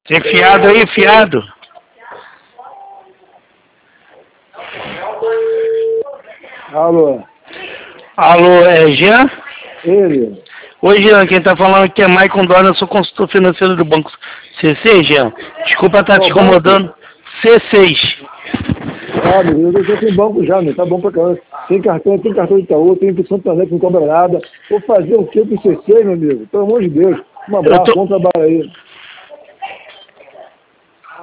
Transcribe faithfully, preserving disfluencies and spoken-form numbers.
Tem fiado aí, fiado? Alô? Alô, é Jean? Ele? Oi, Jean, quem tá falando aqui é Maicon Dona, eu sou consultor financeiro do Banco C seis, Jean. Desculpa estar te incomodando. C seis. Ah, meu Deus, eu já tenho banco já, meu, tá bom pra caramba. Tem cartão, tem cartão de Itaú, tem impressão também que não cobra nada. Vou fazer o que com o C seis, meu amigo? Pelo amor de Deus. Um Eu abraço, tô... bom trabalho aí.